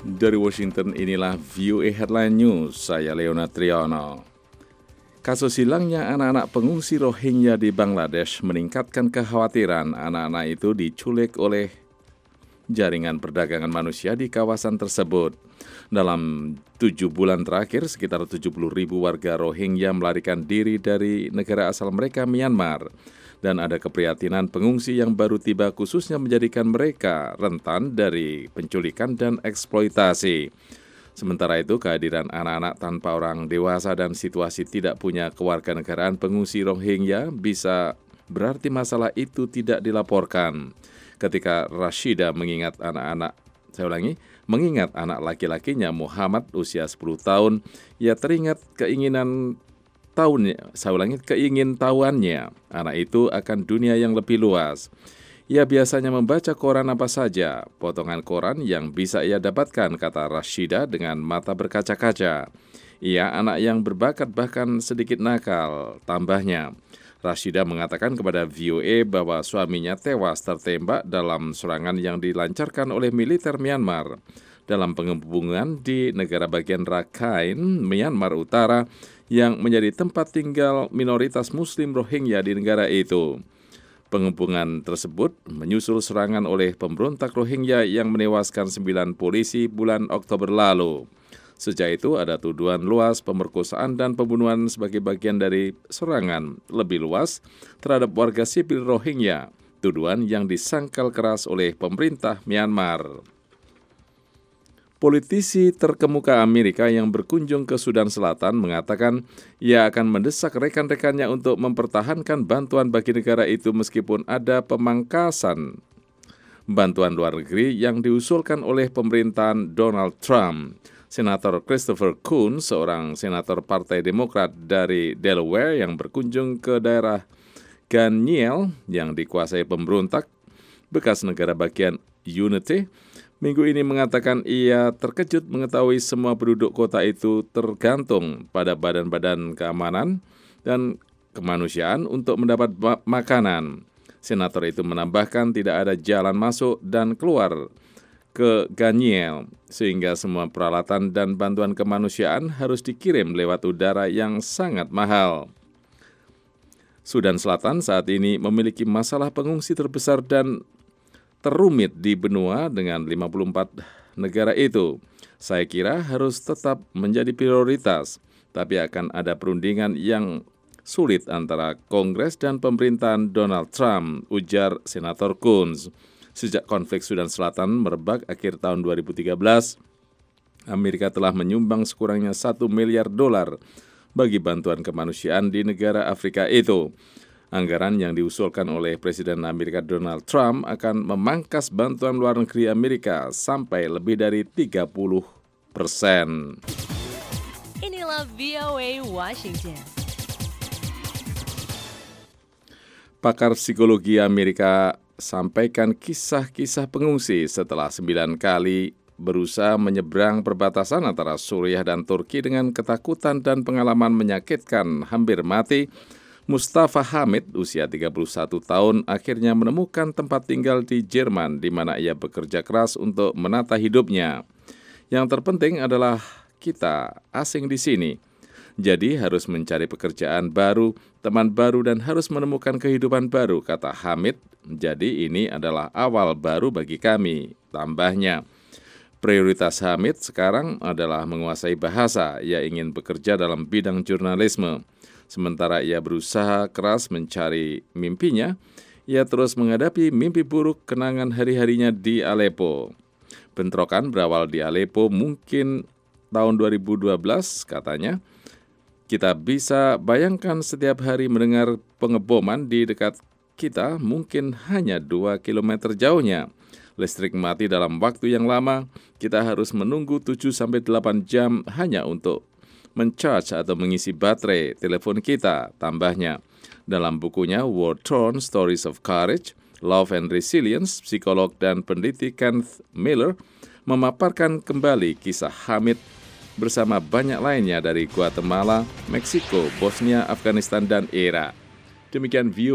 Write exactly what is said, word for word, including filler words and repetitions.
Dari Washington, inilah V O A Headline News, saya Leonard Triano. Kasus hilangnya anak-anak pengungsi Rohingya di Bangladesh meningkatkan kekhawatiran anak-anak itu diculik oleh jaringan perdagangan manusia di kawasan tersebut. Dalam tujuh bulan terakhir, sekitar tujuh puluh ribu warga Rohingya melarikan diri dari negara asal mereka, Myanmar. Dan ada keprihatinan pengungsi yang baru tiba khususnya menjadikan mereka rentan dari penculikan dan eksploitasi. Sementara itu, kehadiran anak-anak tanpa orang dewasa dan situasi tidak punya kewarganegaraan pengungsi Rohingya bisa berarti masalah itu tidak dilaporkan. Ketika Rashida mengingat anak-anak, saya ulangi, mengingat anak laki-lakinya Muhammad usia sepuluh tahun, ia teringat keinginan tahunnya, saya ulangi, keingintahuannya, anak itu akan dunia yang lebih luas. Ia biasanya membaca koran apa saja, potongan koran yang bisa ia dapatkan, kata Rashida dengan mata berkaca-kaca. Ia anak yang berbakat bahkan sedikit nakal, tambahnya. Rashida mengatakan kepada V O A bahwa suaminya tewas tertembak dalam serangan yang dilancarkan oleh militer Myanmar dalam pengepungan di negara bagian Rakhine, Myanmar Utara, yang menjadi tempat tinggal minoritas Muslim Rohingya di negara itu. Pengepungan tersebut menyusul serangan oleh pemberontak Rohingya yang menewaskan sembilan polisi bulan Oktober lalu. Sejak itu ada tuduhan luas pemerkosaan dan pembunuhan sebagai bagian dari serangan lebih luas terhadap warga sipil Rohingya, tuduhan yang disangkal keras oleh pemerintah Myanmar. Politisi terkemuka Amerika yang berkunjung ke Sudan Selatan mengatakan ia akan mendesak rekan-rekannya untuk mempertahankan bantuan bagi negara itu meskipun ada pemangkasan bantuan luar negeri yang diusulkan oleh pemerintahan Donald Trump. Senator Christopher Coons, seorang senator Partai Demokrat dari Delaware yang berkunjung ke daerah Ganiel yang dikuasai pemberontak bekas negara bagian Unity, minggu ini mengatakan ia terkejut mengetahui semua penduduk kota itu tergantung pada badan-badan keamanan dan kemanusiaan untuk mendapat makanan. Senator itu menambahkan tidak ada jalan masuk dan keluar ke Ganiel, sehingga semua peralatan dan bantuan kemanusiaan harus dikirim lewat udara yang sangat mahal. Sudan Selatan saat ini memiliki masalah pengungsi terbesar dan terumit di benua dengan lima puluh empat negara itu. Saya kira harus tetap menjadi prioritas, tapi akan ada perundingan yang sulit antara Kongres dan pemerintahan Donald Trump, ujar Senator Coons. Sejak konflik Sudan Selatan merebak akhir tahun dua ribu tiga belas, Amerika telah menyumbang sekurangnya satu miliar dolar bagi bantuan kemanusiaan di negara Afrika itu. Anggaran yang diusulkan oleh Presiden Amerika Donald Trump akan memangkas bantuan luar negeri Amerika sampai lebih dari tiga puluh persen. Inilah V O A Washington. Pakar psikologi Amerika sampaikan kisah-kisah pengungsi setelah sembilan kali berusaha menyeberang perbatasan antara Suriah dan Turki dengan ketakutan dan pengalaman menyakitkan hampir mati. Mustafa Hamid, usia tiga puluh satu tahun, akhirnya menemukan tempat tinggal di Jerman di mana ia bekerja keras untuk menata hidupnya. Yang terpenting adalah kita asing di sini. Jadi harus mencari pekerjaan baru, teman baru, dan harus menemukan kehidupan baru, kata Hamid. Jadi ini adalah awal baru bagi kami, tambahnya. Prioritas Hamid sekarang adalah menguasai bahasa. Ia ingin bekerja dalam bidang jurnalisme. Sementara ia berusaha keras mencari mimpinya, ia terus menghadapi mimpi buruk kenangan hari-harinya di Aleppo. Bentrokan berawal di Aleppo mungkin tahun dua ribu dua belas, katanya. Kita bisa bayangkan setiap hari mendengar pengeboman di dekat kita mungkin hanya dua kilometer jauhnya. Listrik mati dalam waktu yang lama, kita harus menunggu tujuh sampai delapan jam hanya untuk mencharge atau mengisi baterai telepon kita, tambahnya. Dalam bukunya War Torn, Stories of Courage, Love and Resilience, psikolog dan peneliti Kenneth Miller memaparkan kembali kisah Hamid bersama banyak lainnya dari Guatemala, Meksiko, Bosnia, Afghanistan, dan Irak. Demikian view